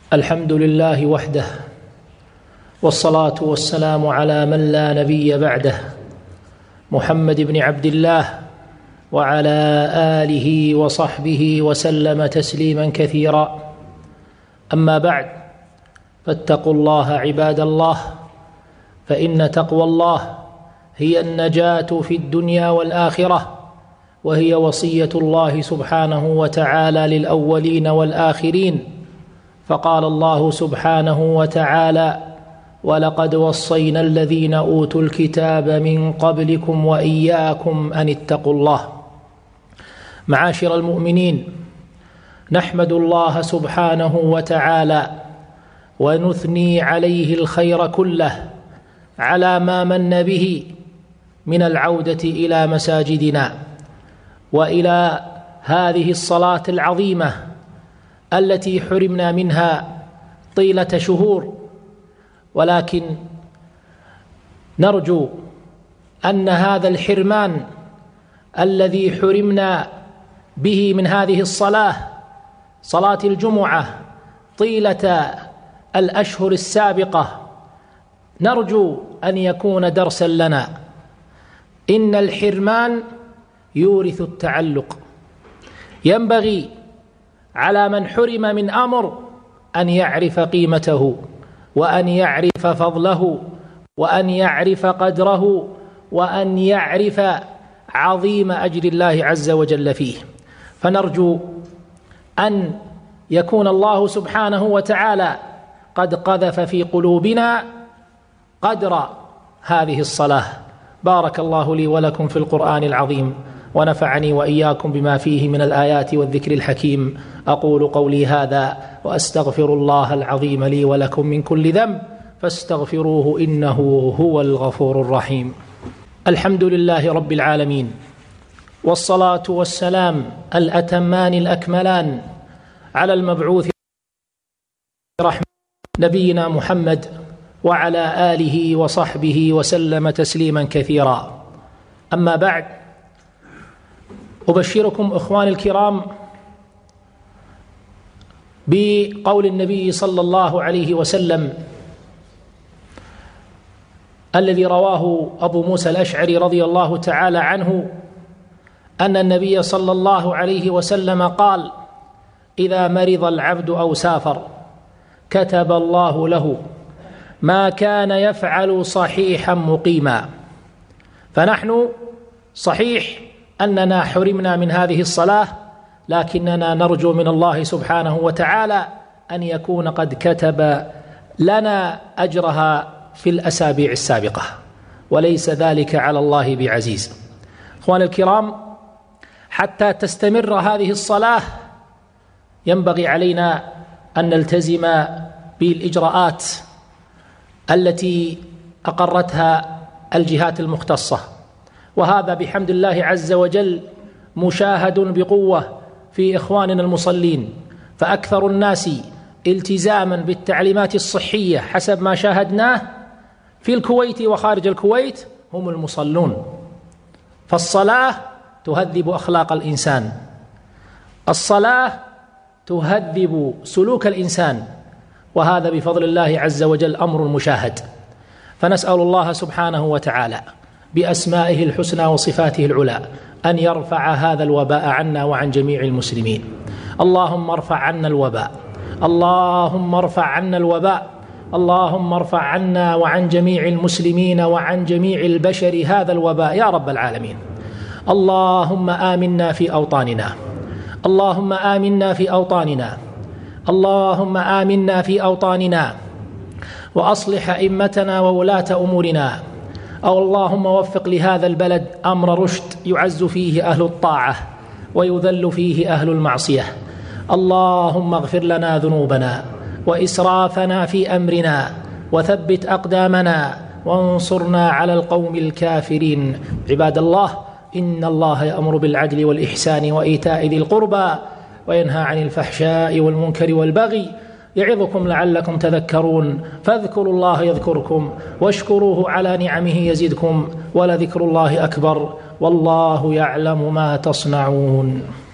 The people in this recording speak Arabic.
الحمد لله وحده، والصلاة والسلام على من لا نبي بعده، محمد بن عبد الله وعلى آله وصحبه وسلم تسليما كثيرا. أما بعد، فاتقوا الله عباد الله، فإن تقوى الله هي النجاة في الدنيا والآخرة، وهي وصية الله سبحانه وتعالى للأولين والآخرين. فقال الله سبحانه وتعالى: ولقد وصينا الذين أوتوا الكتاب من قبلكم وإياكم أن اتقوا الله. معاشر المؤمنين، نحمد الله سبحانه وتعالى ونثني عليه الخير كله على ما من به من العودة إلى مساجدنا وإلى هذه الصلاة العظيمة التي حرمنا منها طيلة شهور، ولكن نرجو أن هذا الحرمان الذي حرمنا به من هذه الصلاة، صلاة الجمعة، طيلة الأشهر السابقة، نرجو أن يكون درسا لنا. إن الحرمان يورث التعلق. ينبغي على من حرم من أمر أن يعرف قيمته، وأن يعرف فضله، وأن يعرف قدره، وأن يعرف عظيم أجر الله عز وجل فيه. فنرجو أن يكون الله سبحانه وتعالى قد قذف في قلوبنا قدر هذه الصلاة. بارك الله لي ولكم في القرآن العظيم، ونفعني وإياكم بما فيه من الآيات والذكر الحكيم. أقول قولي هذا وأستغفر الله العظيم لي ولكم من كل ذنب، فاستغفروه إنه هو الغفور الرحيم. الحمد لله رب العالمين، والصلاة والسلام الأتمان الأكملان على المبعوث رحمة نبينا محمد وعلى آله وصحبه وسلم تسليما كثيرا. أما بعد، أبشركم إخواني الكرام بقول النبي صلى الله عليه وسلم الذي رواه أبو موسى الأشعري رضي الله تعالى عنه، أن النبي صلى الله عليه وسلم قال: إذا مرض العبد أو سافر كتب الله له ما كان يفعل صحيحا مقيما. فنحن صحيح أننا حرمنا من هذه الصلاة، لكننا نرجو من الله سبحانه وتعالى أن يكون قد كتب لنا أجرها في الأسابيع السابقة، وليس ذلك على الله بعزيز. أخواني الكرام، حتى تستمر هذه الصلاة ينبغي علينا أن نلتزم بالإجراءات التي أقرتها الجهات المختصة، وهذا بحمد الله عز وجل مشاهد بقوة في إخواننا المصلين. فأكثر الناس التزاما بالتعليمات الصحية حسب ما شاهدناه في الكويت وخارج الكويت هم المصلون. فالصلاة تهذب أخلاق الإنسان، الصلاة تهذب سلوك الإنسان، وهذا بفضل الله عز وجل أمر مشاهد. فنسأل الله سبحانه وتعالى بأسمائه الحسنى وصفاته العلى أن يرفع هذا الوباء عنا وعن جميع المسلمين. اللهم ارفع عنا الوباء، اللهم ارفع عنا الوباء، اللهم ارفع عنا وعن جميع المسلمين وعن جميع البشر هذا الوباء يا رب العالمين. اللهم آمنا في أوطاننا، اللهم آمنا في أوطاننا، اللهم آمنا في أوطاننا، وأصلح أئمتنا وولاة أمورنا. أو اللهم وفق لهذا البلد أمر رشد يعز فيه أهل الطاعة ويذل فيه أهل المعصية. اللهم اغفر لنا ذنوبنا وإسرافنا في أمرنا، وثبت أقدامنا، وانصرنا على القوم الكافرين. عباد الله، إن الله يأمر بالعدل والإحسان وإيتاء ذي القربى وينهى عن الفحشاء والمنكر والبغي، يعظكم لعلكم تذكرون. فاذكروا الله يذكركم، واشكروه على نعمه يزدكم، ولذكر الله أكبر، والله يعلم ما تصنعون.